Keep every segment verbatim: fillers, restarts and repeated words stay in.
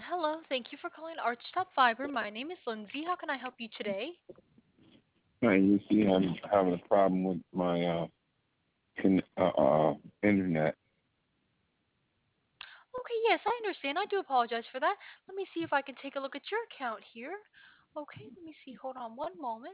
Hello, thank you for calling Archtop Fiber. My name is Lindsay. How can I help you today? Hi, you see, I'm having a problem with my uh, con- uh, uh internet. Okay, yes, I understand. I do apologize for that. Let me see if I can take a look at your account here. Okay, let me see. Hold on one moment.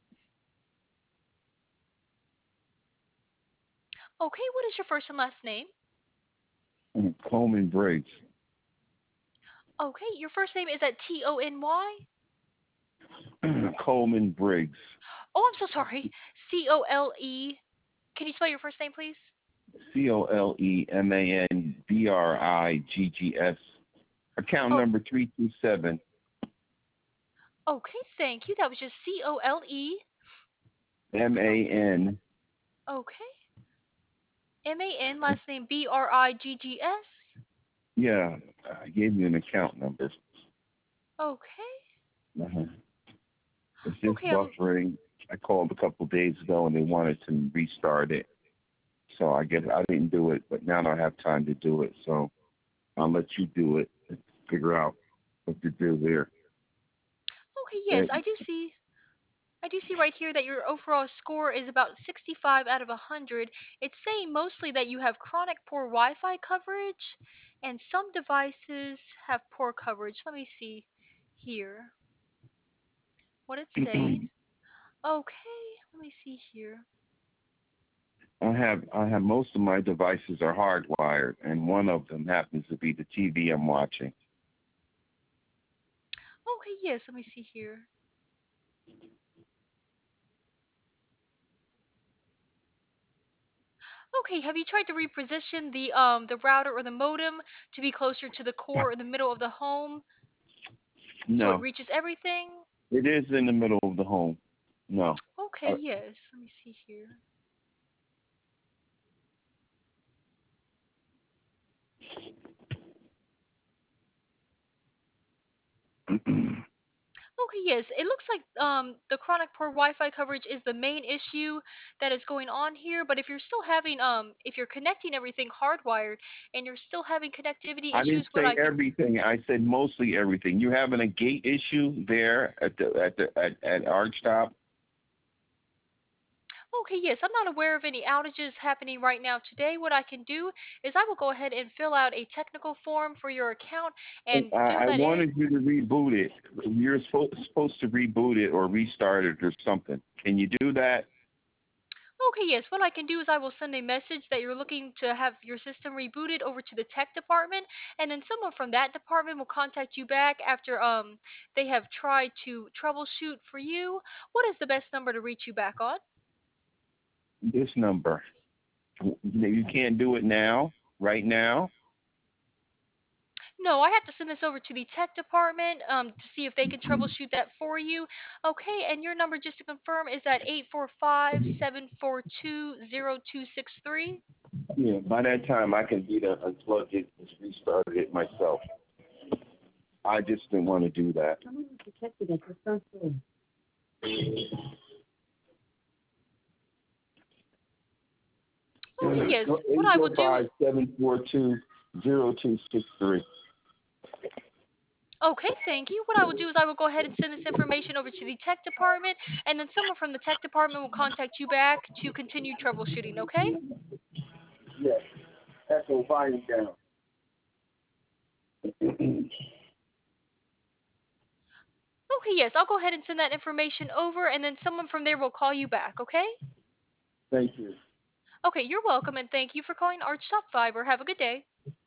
Okay, what is your first and last name? Mm, Coleman Briggs. Okay, your first name is that T O N Y? Coleman Briggs. Oh, I'm so sorry. C O L E. Can you spell your first name, please? C O L E M A N B R I G G S. Account Oh, number three two seven. okay, thank you. That was just C O L E. M Oh, A N. okay. M A N, last name B R I G G S. Yeah, I gave you an account number. Okay. Uh-huh. It's just Okay, um, buffering. I called a couple days ago and they wanted to restart it. So I guess I didn't do it, but now I don't have time to do it. So I'll let you do it and figure out what to do there. okay, Eh, yes, I do see I do see right here that your overall score is about sixty-five out of one hundred. It's saying mostly that you have chronic poor Wi-Fi coverage and some devices have poor coverage. Let me see here what it's saying. Okay, let me see here. I have I have most of my devices are hardwired, and one of them happens to be the T V I'm watching. Okay, yes, let me see here. Okay, have you tried to reposition the um the router or the modem to be closer to the core or the middle of the home so it No, reaches everything? it is in the middle of the home. No. Okay, Uh, yes, let me see here. Okay, yes. It looks like um, the chronic poor Wi-Fi coverage is the main issue that is going on here. But if you're still having, um, if you're connecting everything hardwired and you're still having connectivity I didn't issues, what say I can, everything. I said mostly everything. You having a gate issue there at the at the at, at Archtop? okay, yes, I'm not aware of any outages happening right now today. What I can do is I will go ahead and fill out a technical form for your account and I, fill I that in. wanted you to reboot it. You're supposed supposed to reboot it or restart it or something. Can you do that? Okay, yes. What I can do is I will send a message that you're looking to have your system rebooted over to the tech department, and then someone from that department will contact you back after um they have tried to troubleshoot for you. What is the best number to reach you back on? This number. You can't do it now, right now. No, I have to send this over to the tech department um to see if they can troubleshoot that for you. Okay, and your number just to confirm is that eight four five, seven four two, zero two six three. Yeah, by that time I can be to unplug it and restart it myself. I just didn't want to do that. Okay, yes. What Eight I will four do five seven four two zero two six three. Okay, thank you. What I will do is I will go ahead and send this information over to the tech department, and then someone from the tech department will contact you back to continue troubleshooting, okay? Yes, echo volume down. Okay, yes, I'll go ahead and send that information over, and then someone from there will call you back, okay? Thank you. Okay, you're welcome, and thank you for calling Archtop Fiber. Have a good day.